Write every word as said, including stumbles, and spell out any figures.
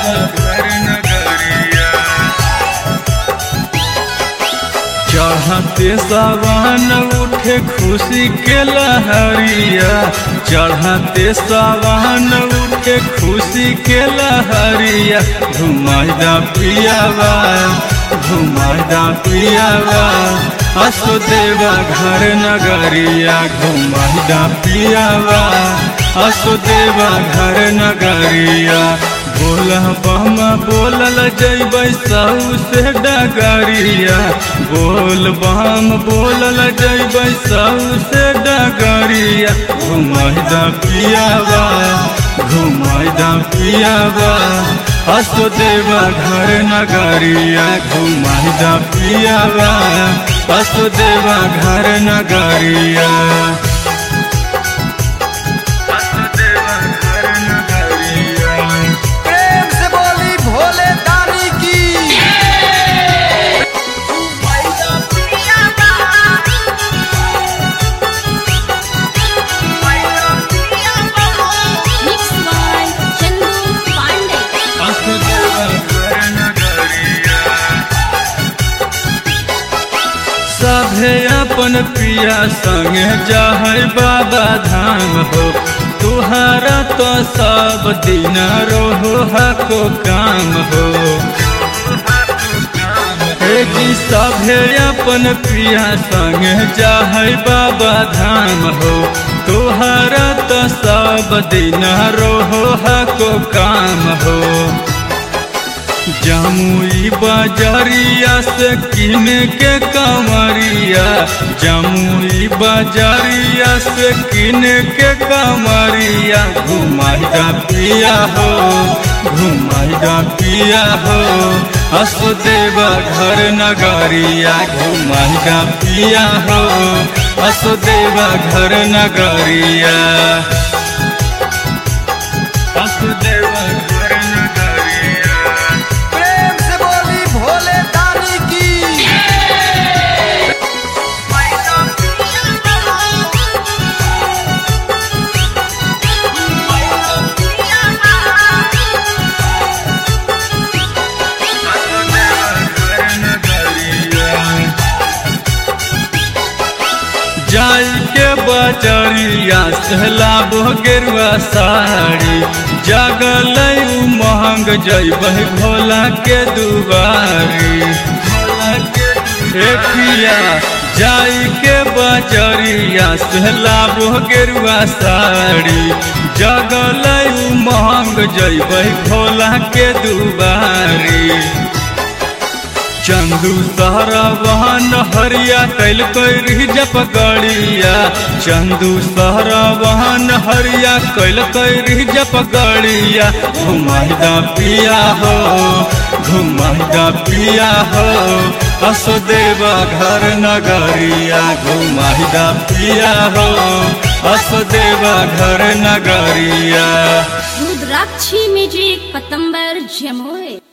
घर नगरिया। चढ़ते सावन उठे खुशी के लहरिया, चढ़ते सावन उठे खुशी के लहरिया। घुमाइदा पियावा घुमाइदा पियावा असुदेवा घर नगरिया। घुमाइदा पियावा असुदेवा घर नगरिया। बोला बमा बोलल जैबै सऊ से डगरिया, बोल बम बोलल जैबै सऊ से डगरिया। घुमाइदा पियावा घुमाइदा पियावा असुदेवा घर नगरिया। घुमाइदा पियावा असुदेवा घर नगरिया। सभे अपन पिया संगे जाहै बाबा धाम हो, तुहारा तो सब दिन रोहो हको काम हो। जी सभे अपन पिया संगे जाहै बाबा धाम हो, तुहारा तो सब दिन रोहो हको काम हो। जमुई बाजारिया से किन के कमरिया, जमुई बाजारिया से किन के कमरिया। घुमाइदा पिया हो घुमाइदा पिया हो असुदेवा घर नगरिया। घुमाइदा पिया हो असुदेवा घर नगरिया। असुदेवा घर नगरिया। जाई के बजरिया से लाबो गेरुआ साड़ी, जगल महंग जैबै भोला के दुआरी। हे पिया जाई के बजरिया से लाबो गेरुआ साड़ी, जगल महंग जैबै भोला के दुआरी। चंदू सारा वाहन हरिया कैल कैरी जप गड़िया, चंदू सारा वाहन हरिया कैल कैरी जप गड़िया। घुमाइदा पिया हो घुमाइदा पिया हो असुदेवा घर नगरिया। घुमाइदा पिया हो असुदेवा घर नगरिया। रुद्राक्षी म्यूजिक पतंबर जमोए।